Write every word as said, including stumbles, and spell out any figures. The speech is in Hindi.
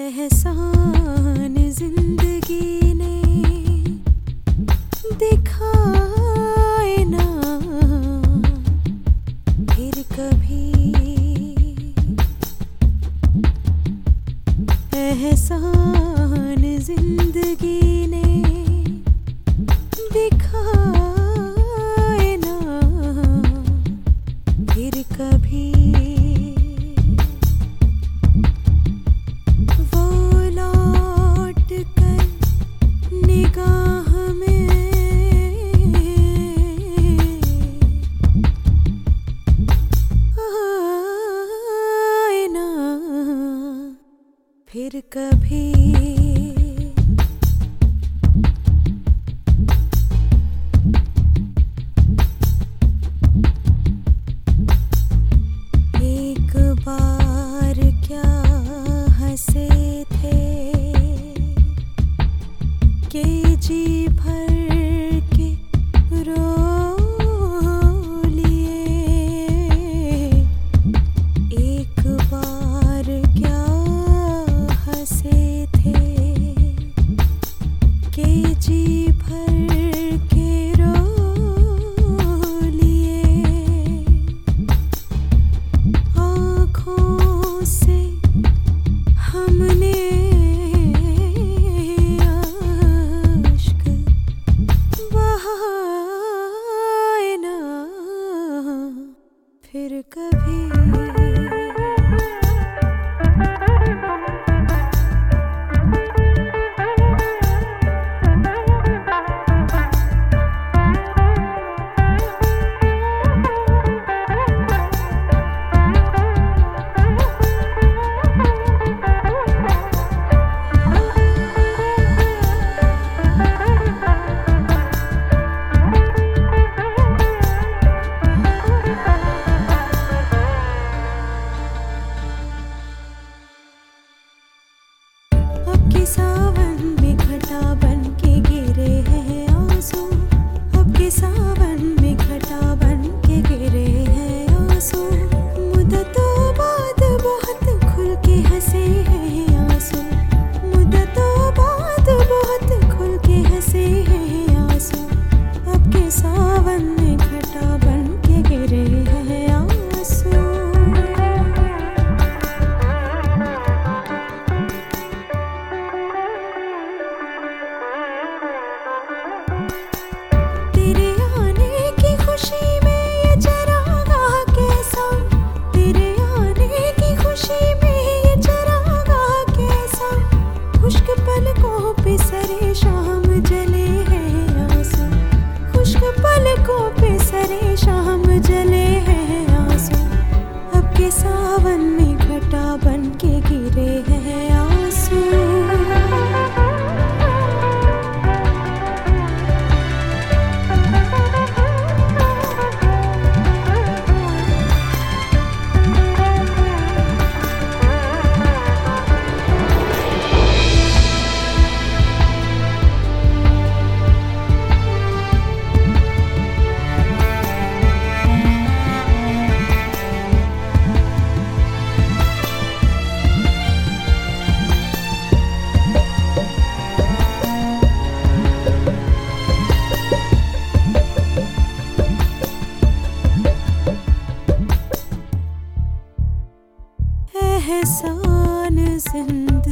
एहसान जिंदगी ने दिखाए ना फिर कभी। एहसान जिंदगी ने दिखाए ना फिर कभी। वो लौट कर निगाह में आए ना फिर कभी। एक बार क्या हंसे थे कि जी भर के रो लिए। एक बार क्या हंसे थे कि जी भर के रो लिए। आँखों से हमने आश्क बहाए ना फिर कभी। अब के सावन में घटा बन के गिरे हैं आंसू। अब के सावन में घटा बन के गिरे हैं आंसू। मुद्दतों बाद बहुत खुल के हंसे हैं आंसू। मुद्दतों बाद बहुत खुल के हंसे हैं आंसू। अब के सावन में घटा बन के गिरे हैं आंसू। तेरे आने की खुशी में ये चरागा कैसा। तेरे आने की खुशी में ये चरागा कैसा। खुश्क पलकों पे सरे शाम जले हैं आंसू। खुश्क पलकों पे सरे शाम जले हैं आंसू। अब के सावन में घटा बन के गिरे हैं आंसू। एहसान जिंदगी